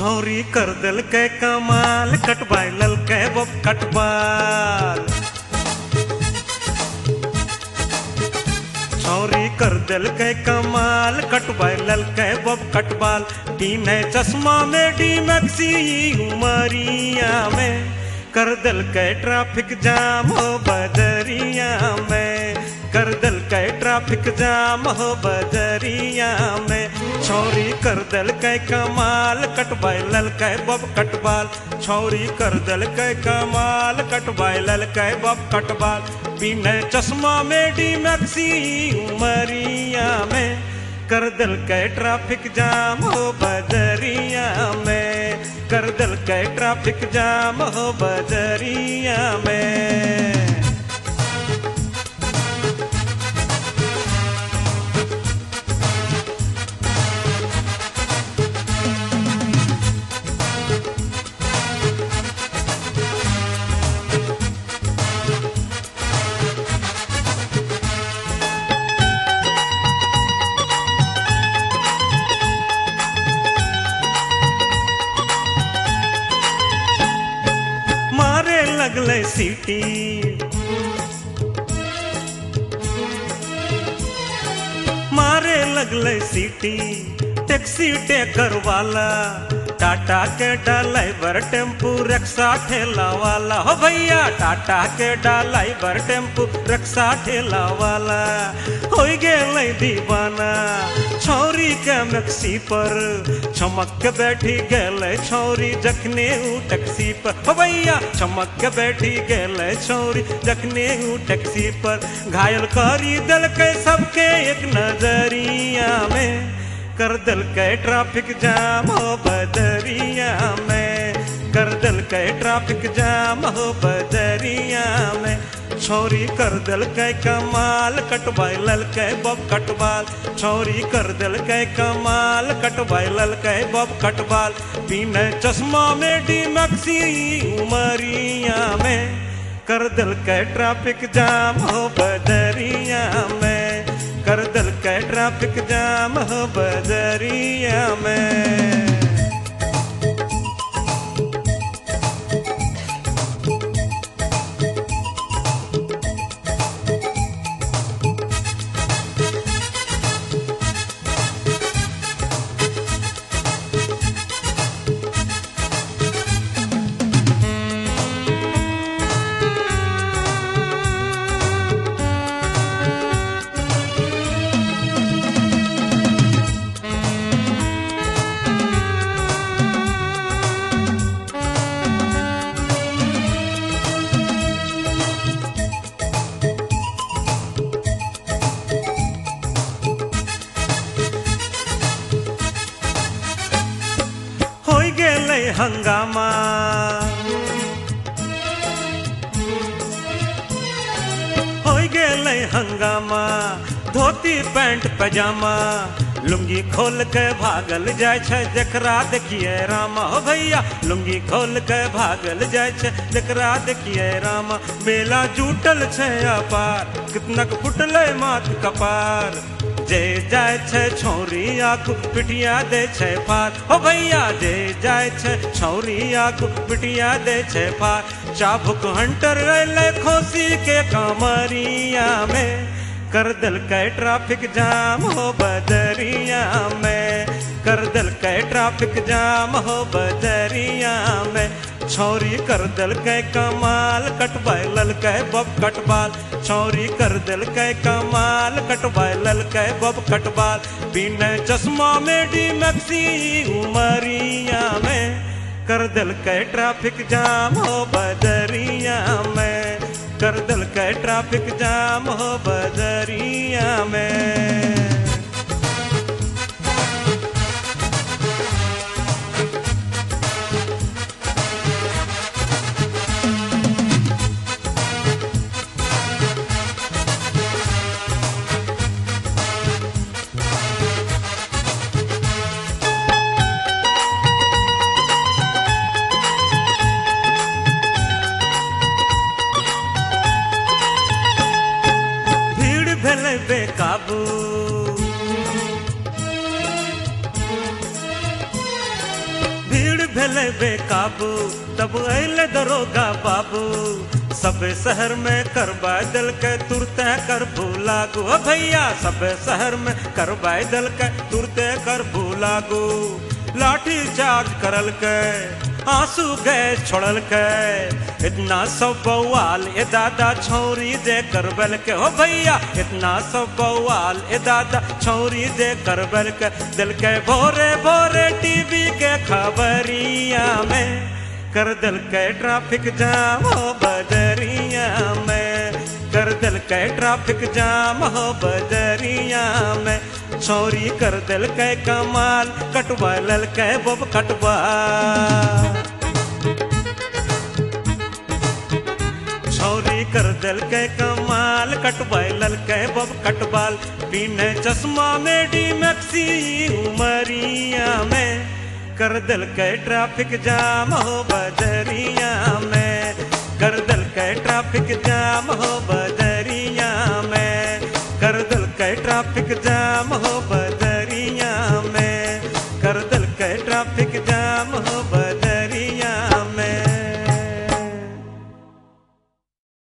छौरी कर दिल के कमाल कटवाई लल के बब कटबाल। छौरी कर दिल के कमाल कटवाई लल के बब कटबाल। पीने चश्मा में डी मैक्सी उमरिया में कर दिल के ट्रैफिक जाम हो बजरिया में। कर दिल के ट्रैफिक जाम हो बजरिया में। छौरी कर दिल के कमाल कटवाई लल के बब कटबाल। छौरी कर दिल के कमाल कटवाई लल के बब कटबाल। बिना चश्मा में डी मैक्सी उमरिया में कर दिल के ट्रैफिक जाम हो बजरिया में। कर दिल के ट्रैफिक जाम हो बजरिया में। लगले सीटी मारे लगले सीटी टैक्सी टेकर वाला। टाटा के ड्राइवर टेम्पू रिक्शा ठेला वाला। हो भैया टाटा के ड्राइवर टेम्पू रिक्शा ठेला वाला हो गेलै दीवाना छौरी के मैक्सी पर। चमक के बैठी गेलै छौरी जखने ऊ टैक्सी पर। हो भैया चमक के बैठी गेलै छौरी जखने ऊ टैक्सी पर। घायल करी दिल के सबके एक नजरिया में कर दिल के ट्रैफिक जाम हो बजरिया में। कर दिल के ट्रैफिक जाम हो बजरिया में। छौरी कर दिल के कमाल कटवाई लल के बब कटबाल। छौरी कर दिल के कमाल कटवाई लल के बब कटबाल। बिना चश्मा में डी मैक्सी उमरिया में कर दिल के ट्रैफिक जाम हो बजरिया में। कर दिल के ट्रैफिक जाम हो बजरिया में। हंगामा हो गेलै हंगामा। धोती पैंट पैजामा लुंगी खोल के भागल जाय छै जकरा देखिए रामा। हो भैया लुंगी खोल के भागल जाय छै जकरा देखिए रामा। मेला जुटल छै अपार कितनक फुटले माथ कपार। जे जाय छै छौरी आगू पिटिया दे छै पार। हो भैया जे जाय छै छौरी आगू पिटिया दे छै पार। चाबुक हंटर अइलै खोसी के कमरिया में कर दिल के ट्रैफिक जाम हो बजरिया में। कर दिल के ट्रैफिक जाम हो बजरिया में। छौरी कर दिल के कमाल कटवाई लल के बब कटबाल। छौरी कर दिल के कमाल कटवाई लल के बब कटबाल। बिना चश्मा में डी मैक्सी उमरिया में कर दिल के ट्रैफिक जाम हो बजरिया में। कर दिल के ट्रैफिक जाम हो बजरिया में। बेकाबू भीड़ भेले बेकाबू तब अइले दरोगा बाबू सब शहर में करवाए दिल के तुरते कर लागू हो भैया सब शहर में करवाए दिल के तुरते कर लागू लाठी चार्ज करल के आंसू गैस छोड़ल के इतना सब बवाल ए दादा छौरी दे करबल के हो भैया इतना सब बवाल ए दादा छौरी दे करबल के दिल के भोरे भोरे टीवी के खबरिया में कर दिल के ट्रैफिक जाम हो बजरिया में कर दिल के ट्रैफिक जाम हो बजरिया में छौरी कर दिल के कमाल कटवा लल के बब कटवा छौरी कर दिल के कमाल कटवा लल के बब कटवाल बिना चश्मा में डी मैक्सी उमरिया में कर दिल के ट्रैफिक जाम हो बजरिया में कर दिल के ट्रैफिक जाम हो